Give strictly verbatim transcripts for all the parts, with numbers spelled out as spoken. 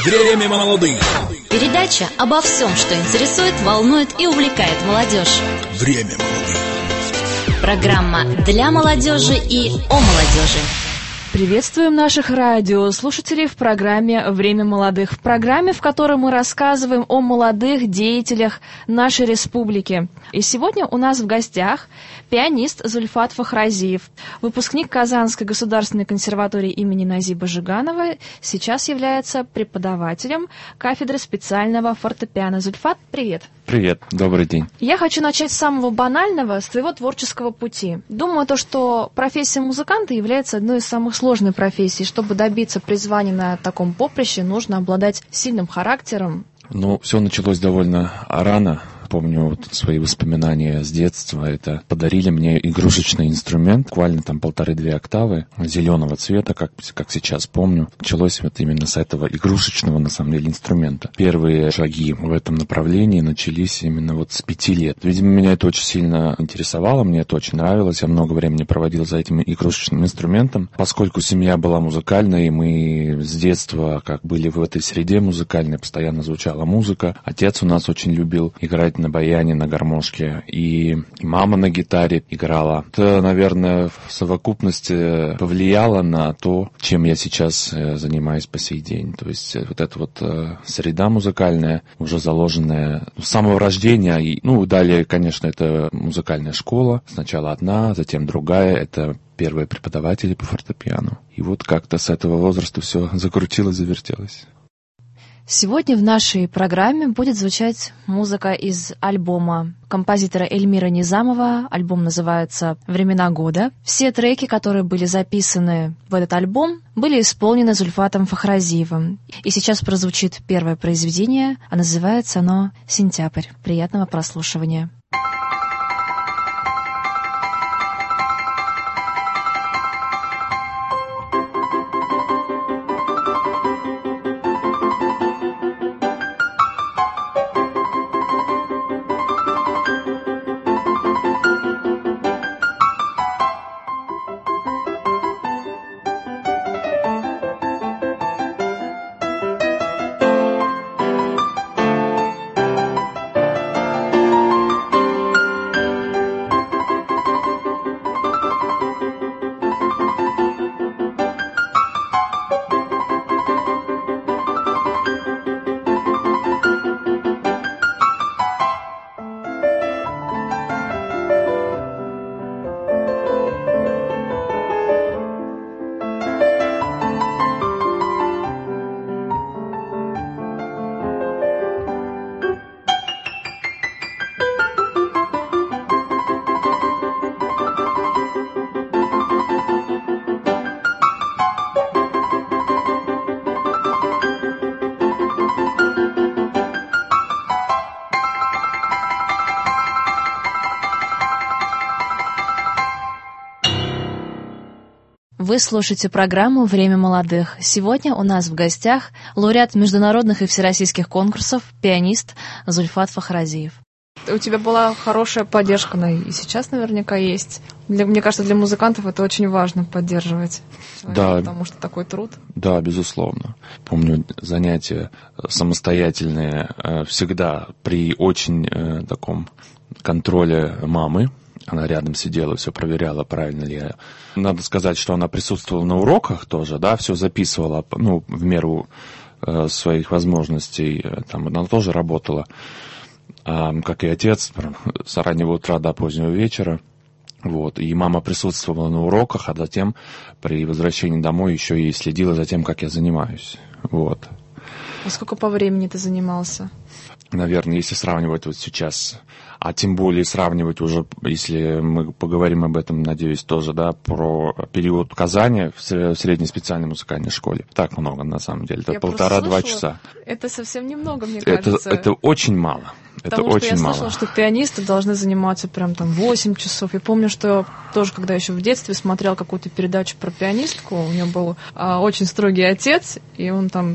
Время молодых. Передача обо всем, что интересует, волнует и увлекает молодежь. Время молодых. Программа для молодежи и о молодежи. Приветствуем наших радиослушателей в программе «Время молодых», в программе, в которой мы рассказываем о молодых деятелях нашей республики. И сегодня у нас в гостях пианист Зульфат Фахразиев, выпускник Казанской государственной консерватории имени Назиба Жиганова, сейчас является преподавателем кафедры специального фортепиано. Зульфат, привет! Привет, добрый день. Я хочу начать с самого банального, с твоего творческого пути. Думаю, то, что профессия музыканта является одной из самых сложных профессий. Чтобы добиться призвания на таком поприще, нужно обладать сильным характером. Ну, все началось довольно рано. Помню вот свои воспоминания с детства. Это подарили мне игрушечный инструмент, буквально там полторы-две октавы, зеленого цвета, как, как сейчас помню. Началось вот именно с этого игрушечного, на самом деле, инструмента. Первые шаги в этом направлении начались именно вот с пяти лет. Видимо, меня это очень сильно интересовало, мне это очень нравилось. Я много времени проводил за этим игрушечным инструментом. Поскольку семья была музыкальной, мы с детства как были в этой среде музыкальной, постоянно звучала музыка. Отец у нас очень любил играть на баяне, на гармошке, и мама на гитаре играла. Это, наверное, в совокупности повлияло на то, чем я сейчас занимаюсь по сей день. То есть вот эта вот среда музыкальная, уже заложенная с самого рождения. И, ну, далее, конечно, это музыкальная школа. Сначала одна, затем другая. Это первые преподаватели по фортепиано. И вот как-то с этого возраста все закрутилось, завертелось. Сегодня в нашей программе будет звучать музыка из альбома композитора Эльмира Низамова. Альбом называется «Времена года». Все треки, которые были записаны в этот альбом, были исполнены Зульфатом Фахразиевым. И сейчас прозвучит первое произведение, а называется оно «Сентябрь». Приятного прослушивания. Вы слушаете программу «Время молодых». Сегодня у нас в гостях лауреат международных и всероссийских конкурсов, пианист Зульфат Фахразиев. У тебя была хорошая поддержка, она и сейчас наверняка есть. Для, мне кажется, для музыкантов это очень важно поддерживать человека, да, потому что такой труд. Да, безусловно. Помню занятия самостоятельные всегда при очень э, таком контроле мамы. Она рядом сидела, все проверяла, правильно ли я. Надо сказать, что она присутствовала на уроках тоже, да, все записывала, ну, в меру э, своих возможностей. Там она тоже работала, э, как и отец, с раннего утра до позднего вечера. Вот. И мама присутствовала на уроках, а затем при возвращении домой еще и следила за тем, как я занимаюсь. Вот. А сколько по времени ты занимался? Наверное, если сравнивать вот сейчас, а тем более сравнивать уже, если мы поговорим об этом, надеюсь, тоже, да, про период в Казани в средней специальной музыкальной школе. Так много, на самом деле. Это полтора-два часа. Это совсем немного, мне это, кажется. Это очень мало. Потому это что очень я мало. слышала, что пианисты должны заниматься прям там восемь часов. Я помню, что тоже, когда еще в детстве смотрел какую-то передачу про пианистку, у нее был а, очень строгий отец, и он там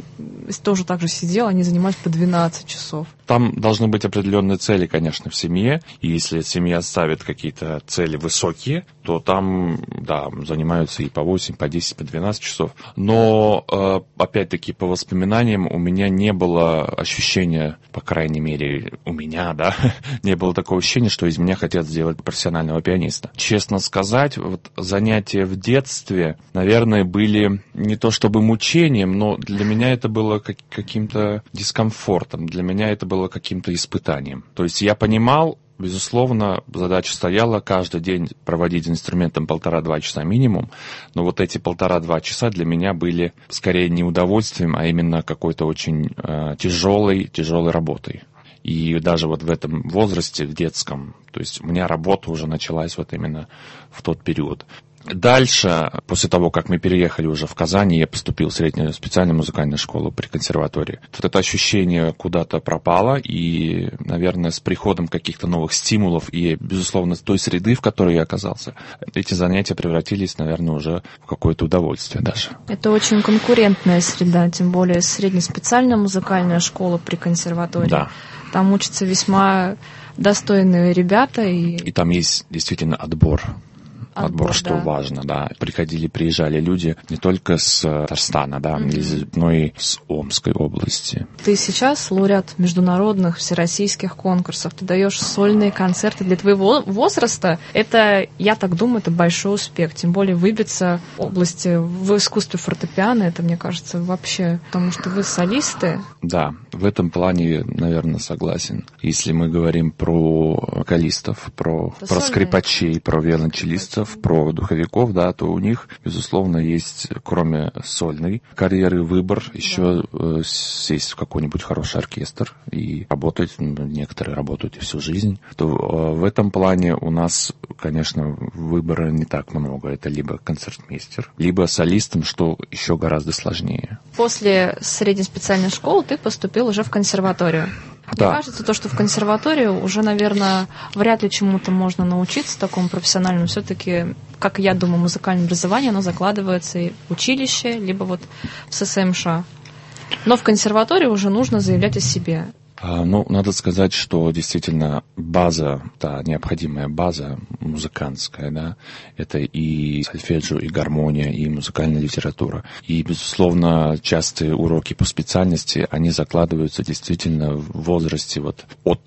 тоже так же сидел, они занимались по двенадцать часов. Там должны быть определенные цели, конечно, в семье. И если семья ставит какие-то цели высокие, то там, да, занимаются и по восемь, по десять, по двенадцать часов. Но, опять-таки, по воспоминаниям у меня не было ощущения, по крайней мере, у меня, да, не было такого ощущения, что из меня хотят сделать профессионального пианиста. Честно сказать, вот занятия в детстве, наверное, были не то чтобы мучением, но для меня это было как, каким-то дискомфортом, для меня это было каким-то испытанием. То есть я понимал, безусловно, задача стояла каждый день проводить инструментом полтора-два часа минимум, но вот эти полтора-два часа для меня были скорее не удовольствием, а именно какой-то очень э, тяжелой, тяжелой работой. И даже вот в этом возрасте, в детском, то есть у меня работа уже началась вот именно в тот период. Дальше, после того, как мы переехали уже в Казань, я поступил в среднюю специальную музыкальную школу при консерватории. Вот это ощущение куда-то пропало, и, наверное, с приходом каких-то новых стимулов и, безусловно, с той среды, в которой я оказался, эти занятия превратились, наверное, уже в какое-то удовольствие даже. Это очень конкурентная среда, тем более среднеспециальная музыкальная школа при консерватории. Да. Там учатся весьма достойные ребята. И, и там есть действительно отбор. Отбор, Отбор, что да. важно, да. Приходили, приезжали люди не только с Татарстана, да, mm-hmm. но и с Омской области. Ты сейчас лауреат международных, всероссийских конкурсов. Ты даешь сольные концерты для твоего возраста. Это, я так думаю, это большой успех. Тем более выбиться в области в искусстве фортепиано, это, мне кажется, вообще, потому что вы солисты. Да, в этом плане, наверное, согласен. Если мы говорим про вокалистов, про, про скрипачей, про виолончелистов, про духовиков, да, то у них, безусловно, есть, кроме сольной карьеры, выбор еще да. сесть в какой-нибудь хороший оркестр и работать, некоторые работают и всю жизнь. То в этом плане у нас, конечно, выбора не так много. Это либо концертмейстер, либо солистом, что еще гораздо сложнее. После средней специальной школы ты поступил уже в консерваторию. Да. Мне кажется, то, что в консерватории уже, наверное, вряд ли чему-то можно научиться такому профессиональному. Все-таки, как я думаю, музыкальное образование, оно закладывается и в училище, либо вот в ССМШ. Но в консерватории уже нужно заявлять о себе. Ну, надо сказать, что действительно база, та необходимая база музыкантская, да, это и сольфеджио, и гармония, и музыкальная литература. И, безусловно, частые уроки по специальности, они закладываются действительно в возрасте вот от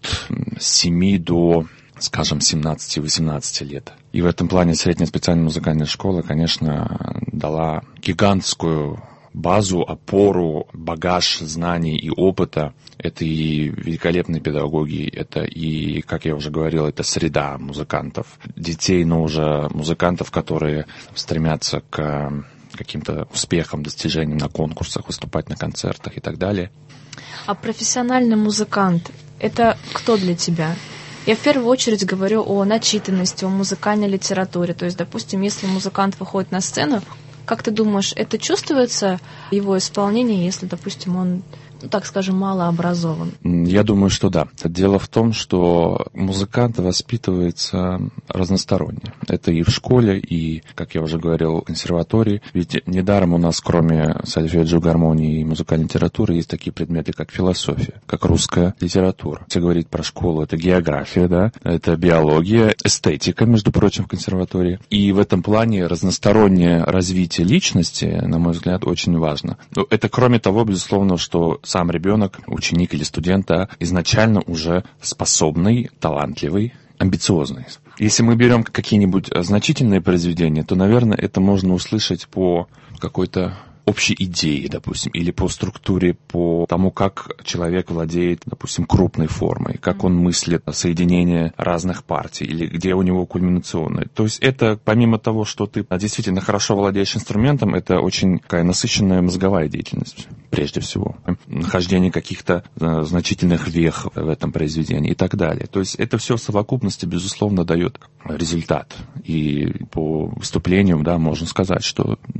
семи до, скажем, семнадцати-восемнадцати лет. И в этом плане средняя специальная музыкальная школа, конечно, дала гигантскую базу, опору, багаж знаний и опыта. Это и великолепные педагоги, это и, как я уже говорил, это среда музыкантов, детей, но уже музыкантов, которые стремятся к каким-то успехам, достижениям на конкурсах, выступать на концертах и так далее. А профессиональный музыкант – это кто для тебя? Я в первую очередь говорю о начитанности, о музыкальной литературе. То есть, допустим, если музыкант выходит на сцену, как ты думаешь, это чувствуется его исполнение, если, допустим, он, ну, так скажем, малообразован? Я думаю, что да. Дело в том, что музыкант воспитывается разносторонне. Это и в школе, и, как я уже говорил, в консерватории. Ведь недаром у нас, кроме сольфеджио, гармонии и музыкальной литературы, есть такие предметы, как философия, как русская литература. Если говорить про школу, это география, да, это биология, эстетика, между прочим, в консерватории. И в этом плане разностороннее развитие личности, на мой взгляд, очень важно. Это кроме того, безусловно, что сам ребенок, ученик или студент, да, изначально уже способный, талантливый, амбициозный. Если мы берем какие-нибудь значительные произведения, то, наверное, это можно услышать по какой-то общей идеи, допустим, или по структуре, по тому, как человек владеет, допустим, крупной формой, как он мыслит соединение разных партий, или где у него кульминационное. То есть это, помимо того, что ты действительно хорошо владеешь инструментом, это очень такая насыщенная мозговая деятельность, прежде всего. Нахождение каких-то э, значительных вех в этом произведении и так далее. То есть это все в совокупности, безусловно, дает результат. И по выступлениям, да, можно сказать, что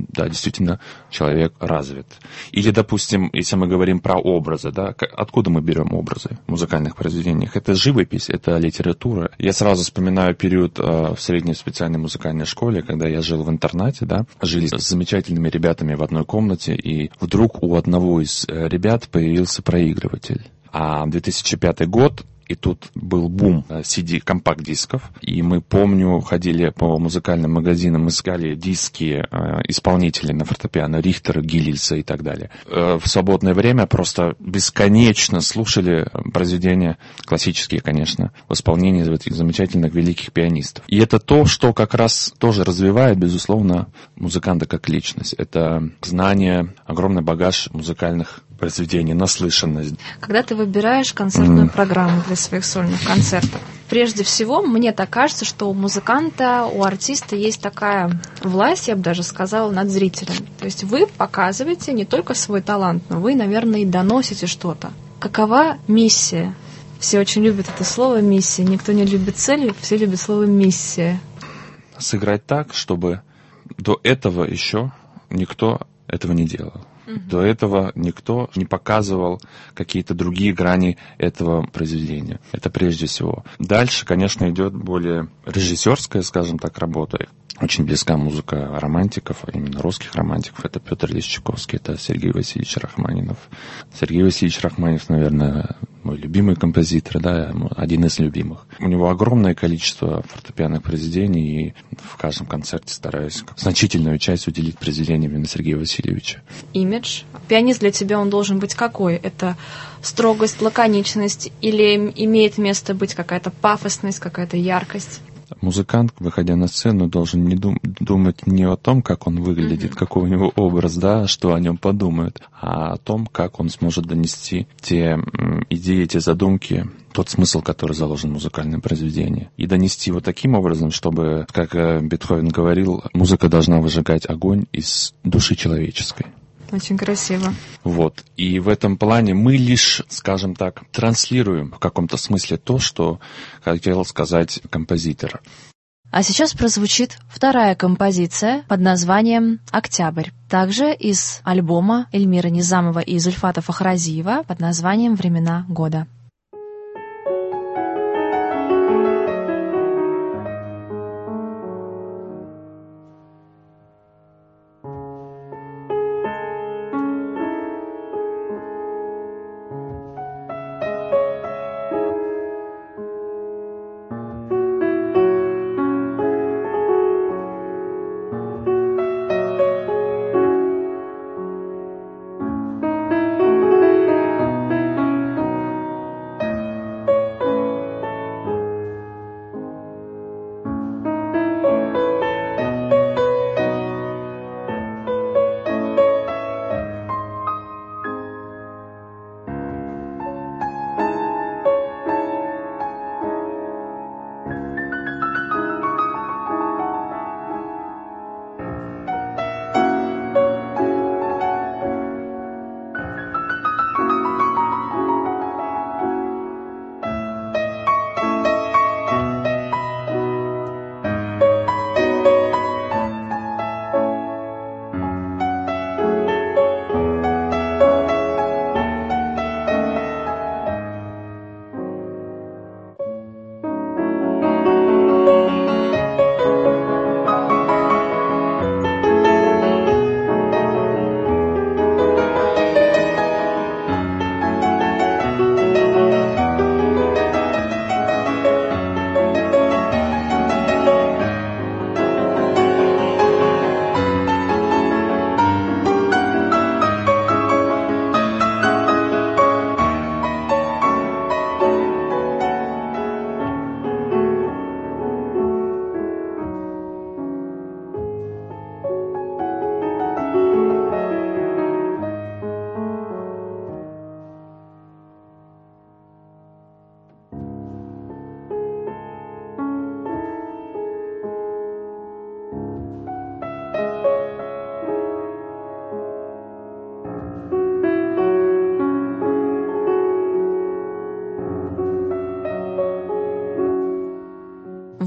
да, действительно человек развит. Или, допустим, если мы говорим про образы, да, откуда мы берем образы в музыкальных произведениях? Это живопись, это литература. Я сразу вспоминаю период в средней специальной музыкальной школе, когда я жил в интернате, да, жили с замечательными ребятами в одной комнате, и вдруг у одного из ребят появился проигрыватель. А две тысячи пятый год, и тут был бум си ди, компакт-дисков. И мы, помню, ходили по музыкальным магазинам, искали диски э, исполнителей на фортепиано, Рихтера, Гиллельса и так далее. Э, в свободное время просто бесконечно слушали произведения, классические, конечно, в исполнении этих замечательных великих пианистов. И это то, что как раз тоже развивает, безусловно, музыканта как личность. Это знание, огромный багаж музыкальных произведений, наслышанность. Когда ты выбираешь концертную Mm. программу для своих сольных концертов, прежде всего, мне так кажется, что у музыканта, у артиста есть такая власть, я бы даже сказала, над зрителем. То есть вы показываете не только свой талант, но вы, наверное, и доносите что-то. Какова миссия? Все очень любят это слово «миссия». Никто не любит цели, все любят слово «миссия». Сыграть так, чтобы до этого еще никто этого не делал. До этого никто не показывал какие-то другие грани этого произведения. Это прежде всего. Дальше, конечно, идет более режиссерская, скажем так, работа. Очень близка музыка романтиков, а именно русских романтиков. Это Петр Ильич Чайковский, это Сергей Васильевич Рахманинов. Сергей Васильевич Рахманинов, наверное, мой любимый композитор, да, один из любимых. У него огромное количество фортепианных произведений, и в каждом концерте стараюсь значительную часть уделить произведениям именно Сергея Васильевича. Имидж. Пианист для тебя, он должен быть какой? Это строгость, лаконичность или имеет место быть какая-то пафосность, какая-то яркость? Музыкант, выходя на сцену, должен не дум- думать не о том, как он выглядит, mm-hmm. какой у него образ, да, что о нем подумают, а о том, как он сможет донести те м, идеи, те задумки, тот смысл, который заложен в музыкальном произведении. И донести его таким образом, чтобы, как Бетховен говорил, музыка должна выжигать огонь из души человеческой. Очень красиво. Вот. И в этом плане мы лишь, скажем так, транслируем в каком-то смысле то, что хотел сказать композитор. А сейчас прозвучит вторая композиция под названием «Октябрь». Также из альбома Эльмиры Низамова и Зульфата Фахразиева под названием «Времена года».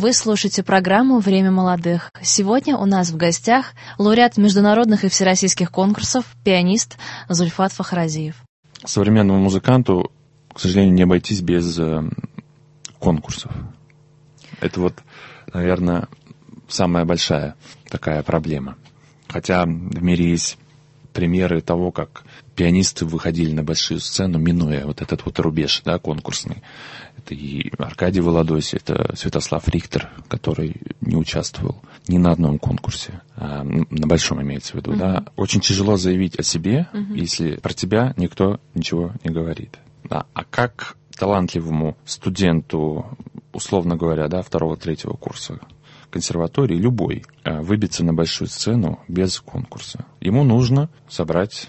Вы слушаете программу «Время молодых». Сегодня у нас в гостях лауреат международных и всероссийских конкурсов, пианист Зульфат Фахразиев. Современному музыканту, к сожалению, не обойтись без э, конкурсов. Это вот, наверное, самая большая такая проблема. Хотя в мире есть примеры того, как пианисты выходили на большую сцену, минуя вот этот вот рубеж, да, конкурсный. Это и Аркадий Володосий, это Святослав Рихтер, который не участвовал ни на одном конкурсе, а на большом имеется в виду, uh-huh. да. Очень тяжело заявить о себе, uh-huh. если про тебя никто ничего не говорит. Да. А как талантливому студенту, условно говоря, да, второго-третьего курса консерватории, любой, выбиться на большую сцену без конкурса? Ему нужно собрать,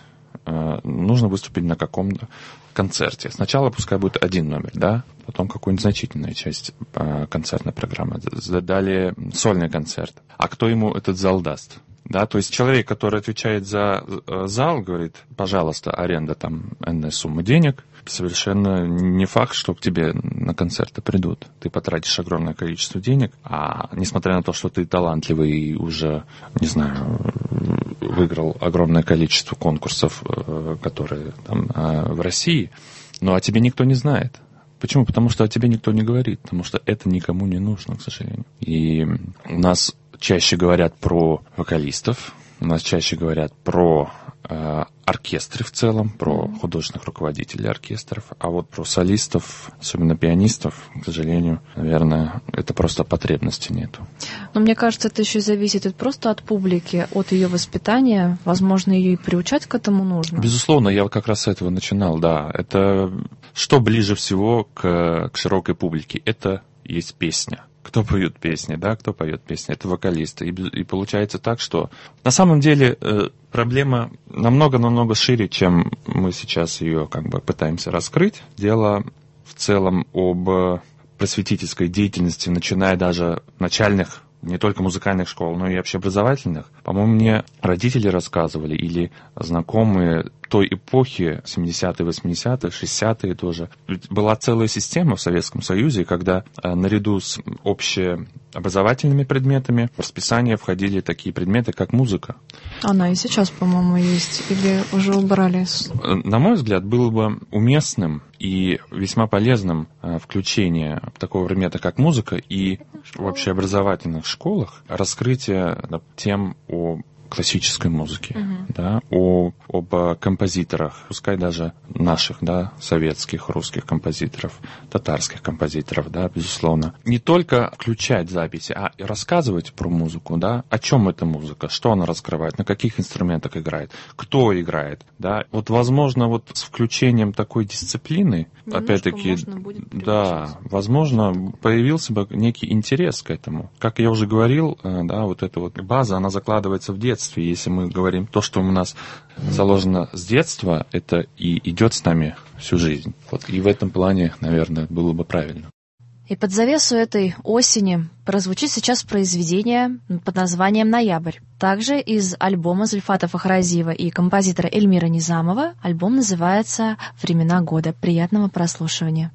нужно выступить на каком-то концерте. Сначала пускай будет один номер, да, потом какую-нибудь значительную часть концертной программы, далее сольный концерт. А кто ему этот зал даст? Да, то есть человек, который отвечает за зал, говорит, пожалуйста, аренда там энная сумма денег, совершенно не факт, что к тебе на концерты придут. Ты потратишь огромное количество денег, а несмотря на то, что ты талантливый и уже, не знаю, выиграл огромное количество конкурсов, которые там в России, но о тебе никто не знает. Почему? Потому что о тебе никто не говорит, потому что это никому не нужно, к сожалению. И у нас чаще говорят про вокалистов, у нас чаще говорят про э, оркестры в целом, про художественных руководителей оркестров, а вот про солистов, особенно пианистов, к сожалению, наверное, это просто потребности нету. Но мне кажется, это еще зависит просто от публики, от ее воспитания. Возможно, ее и приучать к этому нужно. Безусловно, я как раз с этого начинал, да. Это что ближе всего к, к широкой публике? Это есть песня. Кто поет песни, да, кто поет песни, это вокалисты. И, и получается так, что на самом деле э, проблема намного-намного шире, чем мы сейчас ее как бы пытаемся раскрыть. Дело в целом об просветительской деятельности, начиная даже начальных, не только музыкальных школ, но и общеобразовательных. По-моему, мне родители рассказывали или знакомые той эпохи, семидесятые, восьмидесятые, шестидесятые тоже. Ведь была целая система в Советском Союзе, когда э, наряду с общеобразовательными предметами в расписание входили такие предметы, как музыка. Она и сейчас, по-моему, есть, или уже убрали? На мой взгляд, было бы уместным и весьма полезным э, включение такого предмета, как музыка, и в общеобразовательных школах раскрытие да, тем о классической музыке, uh-huh. да, о, об композиторах, пускай даже наших, да, советских, русских композиторов, татарских композиторов, да, безусловно. Не только включать записи, а и рассказывать про музыку, да, о чем эта музыка, что она раскрывает, на каких инструментах играет, кто играет, да. Вот, возможно, вот с включением такой дисциплины, немножко опять-таки, да, возможно, появился бы некий интерес к этому. Как я уже говорил, да, вот эта вот база, она закладывается в детстве. Если мы говорим то, что у нас заложено с детства, это и идет с нами всю жизнь. Вот. И в этом плане, наверное, было бы правильно. И под завесу этой осени прозвучит сейчас произведение под названием «Ноябрь». Также из альбома Зульфата Фахразиева и композитора Эльмира Низамова. Альбом называется «Времена года». Приятного прослушивания.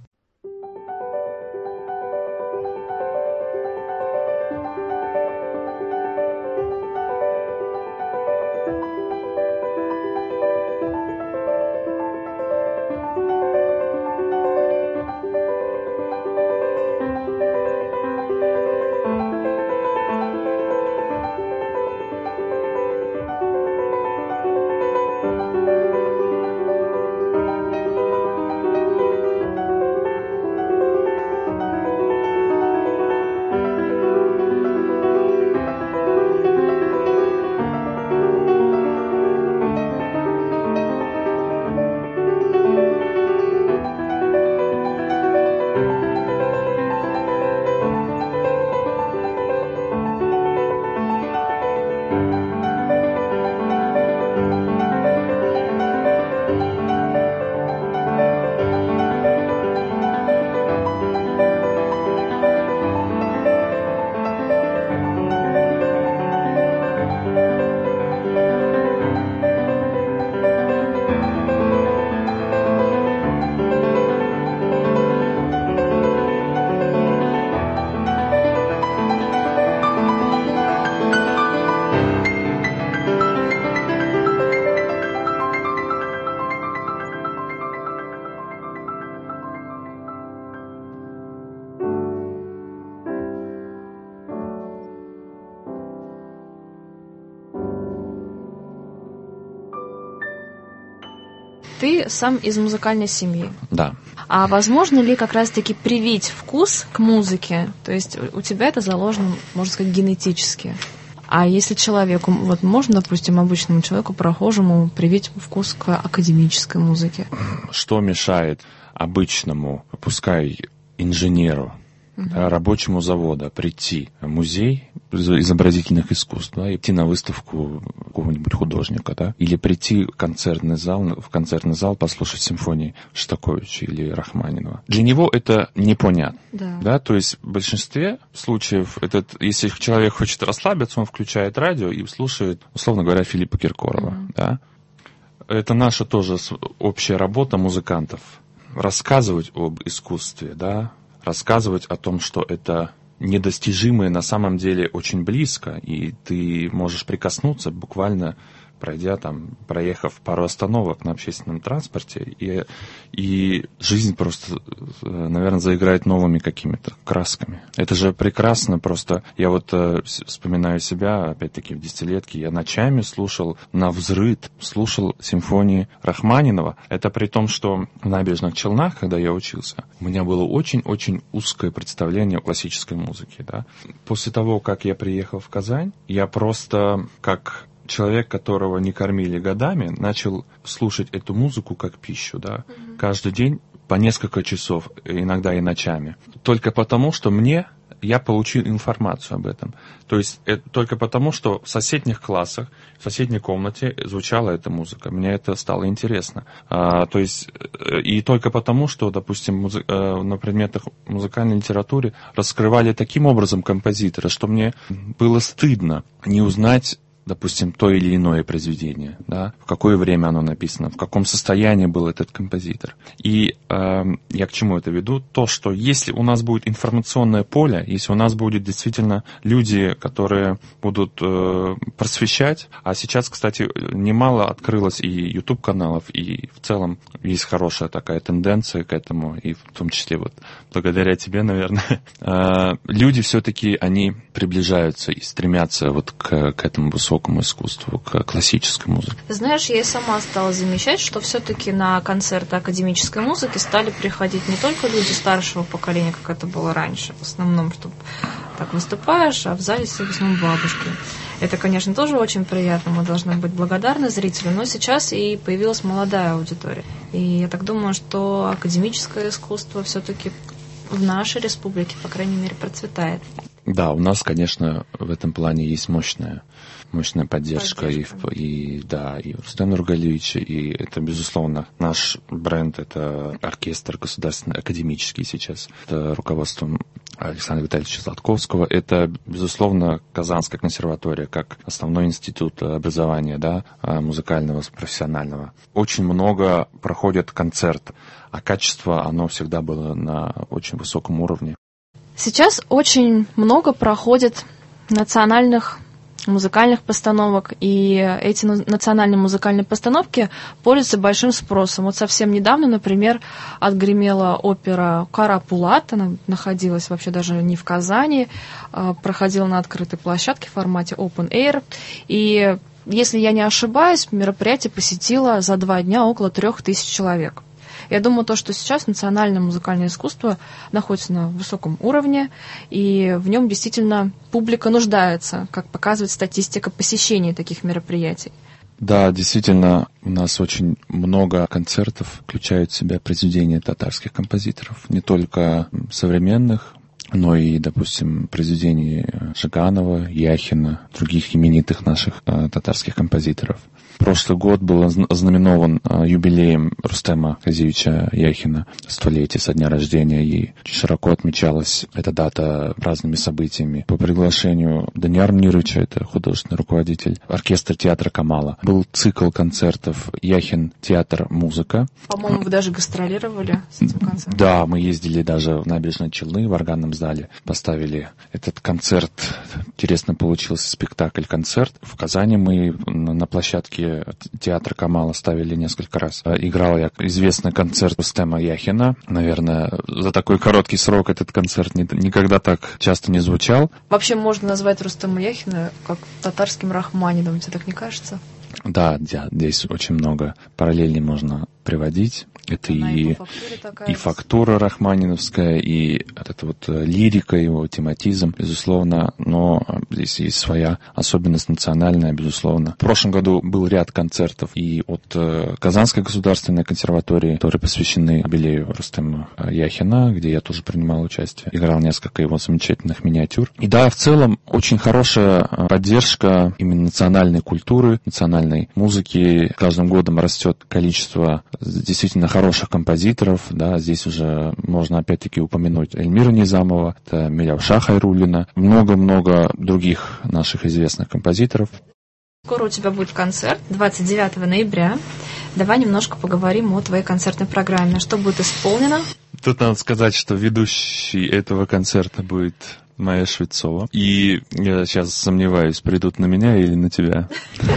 Ты сам из музыкальной семьи. Да. А возможно ли как раз-таки привить вкус к музыке? То есть у тебя это заложено, можно сказать, генетически. А если человеку, вот можно, допустим, обычному человеку, прохожему, привить вкус к академической музыке? Что мешает обычному, пускай инженеру, uh-huh. да, рабочему завода прийти в музей изобразительных искусств, да, и идти на выставку какого-нибудь художника, да, или прийти в концертный зал, в концертный зал послушать симфонии Шостаковича или Рахманинова. Для него это непонятно. Да. Да, то есть в большинстве случаев, этот, если человек хочет расслабиться, он включает радио и слушает, условно говоря, Филиппа Киркорова. Uh-huh. Да. Это наша тоже общая работа музыкантов. Рассказывать об искусстве, да, рассказывать о том, что это недостижимое на самом деле очень близко, и ты можешь прикоснуться, буквально пройдя там, проехав пару остановок на общественном транспорте, и, и жизнь просто, наверное, заиграет новыми какими-то красками. Это же прекрасно просто. Я вот э, вспоминаю себя, опять-таки, в десятилетке, я ночами слушал навзрыд, слушал симфонии Рахманинова. Это при том, что в Набережных Челнах, когда я учился, у меня было очень-очень узкое представление о классической музыке. Да? После того, как я приехал в Казань, я просто как человек, которого не кормили годами, начал слушать эту музыку как пищу, да, mm-hmm. каждый день по несколько часов, иногда и ночами. Только потому, что мне, я получил информацию об этом. То есть это только потому, что в соседних классах, в соседней комнате звучала эта музыка. Мне это стало интересно. А, то есть и только потому, что, допустим, музы- на предметах музыкальной литературы раскрывали таким образом композитора, что мне было стыдно не узнать, допустим, то или иное произведение, да, в какое время оно написано, в каком состоянии был этот композитор. И э, я к чему это веду? То, что если у нас будет информационное поле, если у нас будут действительно люди, которые будут э, просвещать, а сейчас, кстати, немало открылось и YouTube-каналов, и в целом есть хорошая такая тенденция к этому, и в том числе вот благодаря тебе, наверное, э, люди все-таки, они приближаются и стремятся вот к, к этому высокому искусству, к классической музыке. Знаешь, я и сама стала замечать, что все-таки на концерты академической музыки стали приходить не только люди старшего поколения, как это было раньше, в основном, что так выступаешь, а в зале все в основном бабушки. Это, конечно, тоже очень приятно, мы должны быть благодарны зрителю, но сейчас и появилась молодая аудитория. И я так думаю, что академическое искусство все-таки в нашей республике, по крайней мере, процветает. Да, у нас, конечно, в этом плане есть мощная, мощная поддержка, поддержка. И, и, да, и Рустема Нургалиевича, и это, безусловно, наш бренд, это оркестр государственный, академический сейчас, это руководством Александра Витальевича Златковского, это, безусловно, Казанская консерватория, как основной институт образования, да, музыкального, профессионального. Очень много проходят концертов, а качество, оно всегда было на очень высоком уровне. Сейчас очень много проходит национальных музыкальных постановок, и эти национальные музыкальные постановки пользуются большим спросом. Вот совсем недавно, например, отгремела опера «Карапулат», она находилась вообще даже не в Казани, проходила на открытой площадке в формате open air, и, если я не ошибаюсь, мероприятие посетило за два дня около трех тысяч человек. Я думаю, то, что сейчас национальное музыкальное искусство находится на высоком уровне, и в нем действительно публика нуждается, как показывает статистика посещений таких мероприятий. Да, действительно, у нас очень много концертов включают в себя произведения татарских композиторов, не только современных, но и, допустим, произведений Жиганова, Яхина, других именитых наших э, татарских композиторов. Прошлый год был ознаменован юбилеем Рустема Казиевича Яхина, столетие со дня рождения, и широко отмечалась эта дата разными событиями. По приглашению Даниара Мнировича, это художественный руководитель оркестра театра Камала, был цикл концертов Яхин театр музыка. По-моему, вы даже гастролировали с этим концертом. Да, мы ездили даже в Набережные Челны, в органном зале, поставили этот концерт. Интересно получился спектакль-концерт. В Казани мы на площадке театра Камала ставили несколько раз. Играл я известный концерт Рустема Яхина. Наверное, за такой короткий срок этот концерт не, никогда так часто не звучал. Вообще можно назвать Рустема Яхина как татарским Рахманиновым, тебе так не кажется? Да, да, здесь очень много параллелей можно приводить. Это Она и, и по фактуре такая и же. фактура рахманиновская, и вот эта вот лирика, его тематизм, безусловно, но здесь есть своя особенность национальная, безусловно. В прошлом году был ряд концертов и от э, Казанской государственной консерватории, которые посвящены юбилею Рустема Яхина, где я тоже принимал участие, играл несколько его замечательных миниатюр. И да, в целом очень хорошая поддержка именно национальной культуры, национальной музыки. Каждым годом растет количество действительно хороших композиторов, да, здесь уже можно опять-таки упомянуть Эльмира Низамова, это Миляуша Хайруллина, много-много других наших известных композиторов. Скоро у тебя будет концерт, двадцать девятого ноября. Давай немножко поговорим о твоей концертной программе. Что будет исполнено? Тут надо сказать, что ведущий этого концерта будет Майя Швецова. И я сейчас сомневаюсь, придут на меня или на тебя.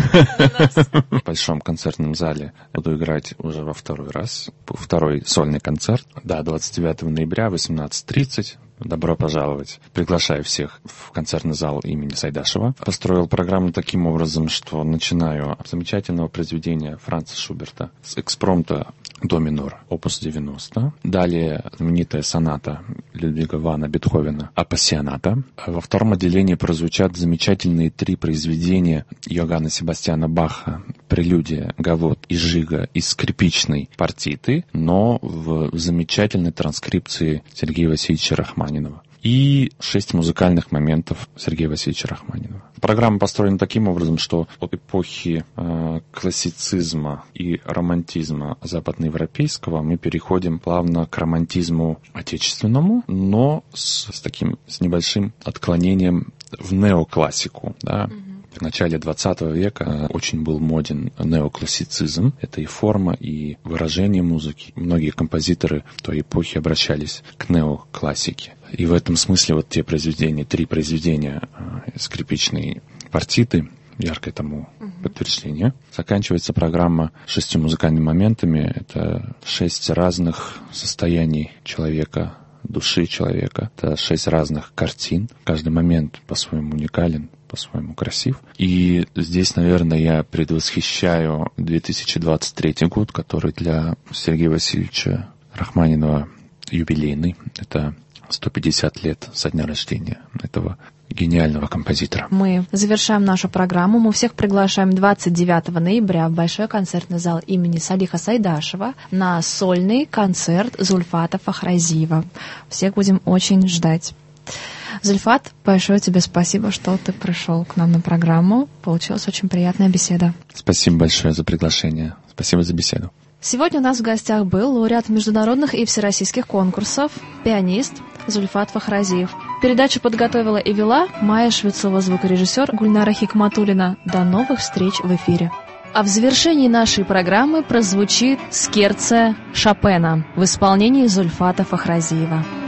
В большом концертном зале буду играть уже во второй раз. Второй сольный концерт. Да, двадцать девятого ноября, восемнадцать тридцать. Добро пожаловать. Приглашаю всех в концертный зал имени Сайдашева. Построил программу таким образом, что начинаю с замечательного произведения Франца Шуберта с экспромта до минор, опус девяносто. Далее знаменитая соната Людвига вана Бетховена «Апассионата». Во втором отделении прозвучат замечательные три произведения Йоганна Себастьяна Баха: прелюдия, гавот и жига из скрипичной партиты, но в замечательной транскрипции Сергея Васильевича Рахманинова. И шесть музыкальных моментов Сергея Васильевича Рахманинова. Программа построена таким образом, что от эпохи э, классицизма и романтизма западноевропейского мы переходим плавно к романтизму отечественному, но с, с таким с небольшим отклонением в неоклассику, да. В начале двадцатого века очень был моден неоклассицизм. Это и форма, и выражение музыки. Многие композиторы той эпохи обращались к неоклассике. И в этом смысле вот те произведения, три произведения э, скрипичной партиты, яркое тому подтверждение. Заканчивается программа шестью музыкальными моментами. Это шесть разных состояний человека, души человека. Это шесть разных картин. Каждый момент по-своему уникален, по-своему красив. И здесь, наверное, я предвосхищаю две тысячи двадцать третий год, который для Сергея Васильевича Рахманинова юбилейный. Это сто пятьдесят лет со дня рождения этого гениального композитора. Мы завершаем нашу программу. Мы всех приглашаем двадцать девятого ноября в Большой концертный зал имени Салиха Сайдашева на сольный концерт Зульфата Фахразиева. Всех будем очень ждать. Зульфат, большое тебе спасибо, что ты пришел к нам на программу. Получилась очень приятная беседа. Спасибо большое за приглашение. Спасибо за беседу. Сегодня у нас в гостях был лауреат международных и всероссийских конкурсов, пианист Зульфат Фахразиев. Передачу подготовила и вела Майя Швецова, звукорежиссер Гульнара Хикматуллина. До новых встреч в эфире. А в завершении нашей программы прозвучит скерцо Шопена в исполнении Зульфата Фахразиева.